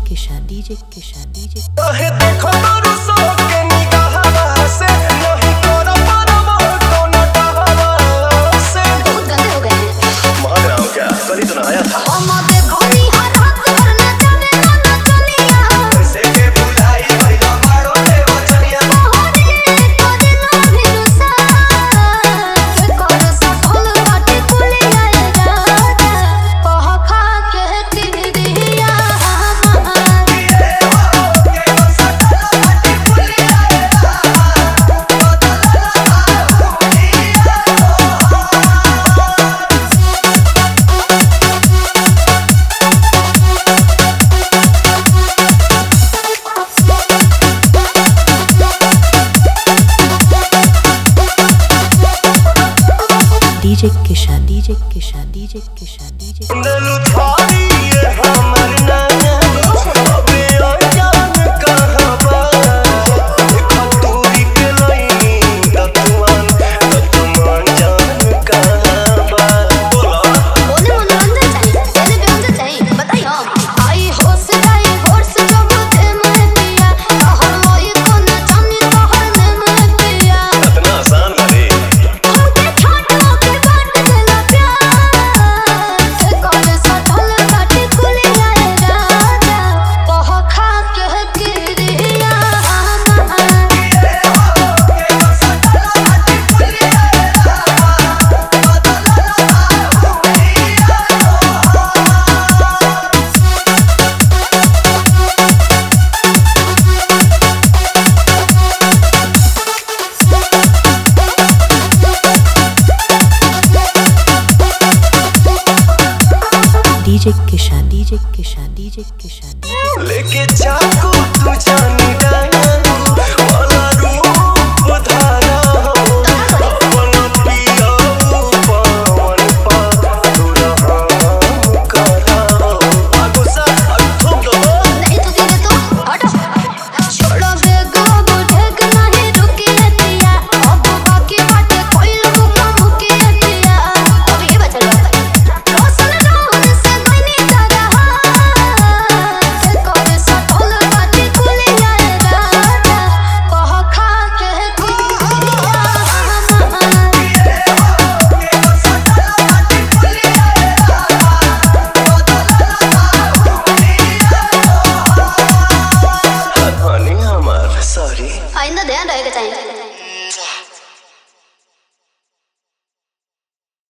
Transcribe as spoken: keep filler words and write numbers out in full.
Kishan, D J Kishan, D J D J Kishan, D J Kishan, D J Kishan, D J DJ Kishan, D J Kishan, D J Kishan, D J लेके चाकू तू जानी डांगू वाला रूप धारा हो अपन पिया पावन पा तू रहा करा आगो सा ठोक दो नहीं तो तेरे तो हटो छोड़ो बेगो बुझक नहीं रुकी रतिया अब बाकी बातें कोई लोग ना मुकी रतिया अब ये बचल आइंदा ध्यान रहेगा चाहिए।